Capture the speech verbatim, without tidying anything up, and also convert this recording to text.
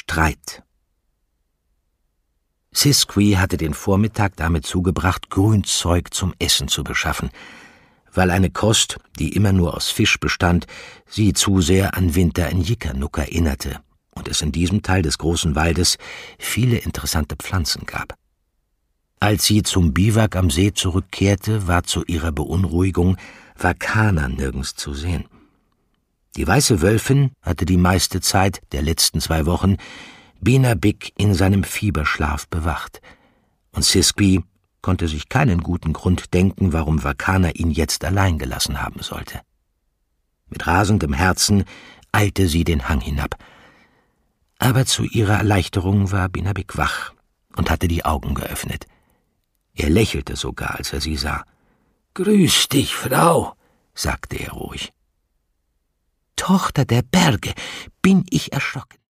Streit. Siskwy hatte den Vormittag damit zugebracht, Grünzeug zum Essen zu beschaffen, weil eine Kost, die immer nur aus Fisch bestand, sie zu sehr an Winter in Jikanuk erinnerte und es in diesem Teil des großen Waldes viele interessante Pflanzen gab. Als sie zum Biwak am See zurückkehrte, war zu ihrer Beunruhigung Wakana nirgends zu sehen. Die weiße Wölfin hatte die meiste Zeit der letzten zwei Wochen Binabik in seinem Fieberschlaf bewacht, und Siskwy konnte sich keinen guten Grund denken, warum Wakana ihn jetzt allein gelassen haben sollte. Mit rasendem Herzen eilte sie den Hang hinab. Aber zu ihrer Erleichterung war Binabik wach und hatte die Augen geöffnet. Er lächelte sogar, als er sie sah. »Grüß dich, Frau«, sagte er ruhig. »Tochter der Berge, bin ich erschrocken.